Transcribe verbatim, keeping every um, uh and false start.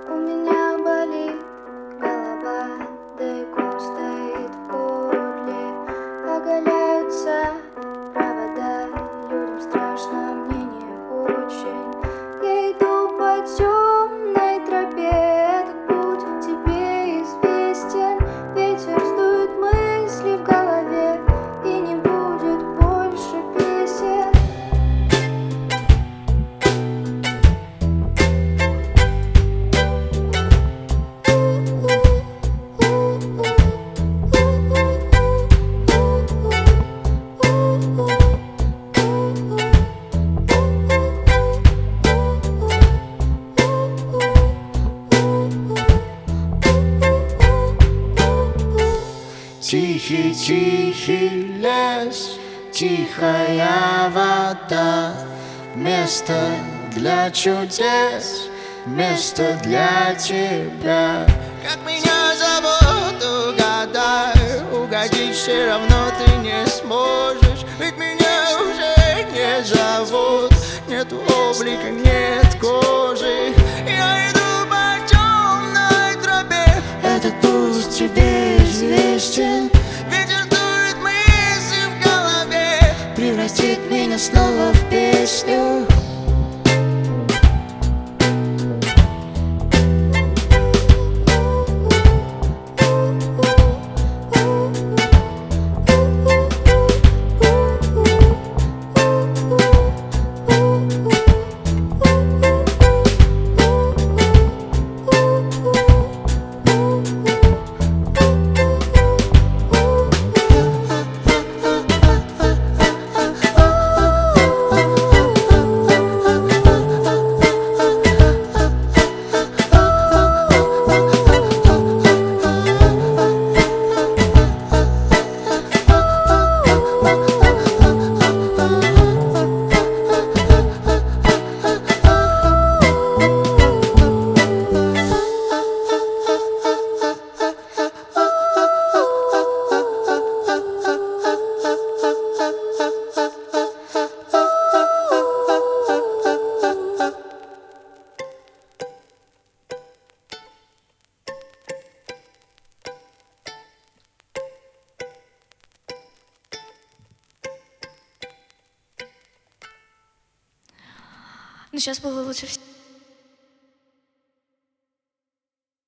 У меня болит голова, да и ком стоит в горле. Оголяются провода, людям страшно, мне не очень. Я иду по темной тропе, этот путь тебе известен. Ветер сдует мысли в голове, и не будет больше песен. Тихий, тихий лес, тихая вода, место для чудес, место для тебя. Как меня зовут, угадай, угодить все равно ты не сможешь. Ведь меня уже не зовут, нет облика, нет кожи. Я иду по темной тропе, Этот путь тебе известен, ветер дует мысли в голове, превратит меня снова в песню. Ну, сейчас было лучше всего.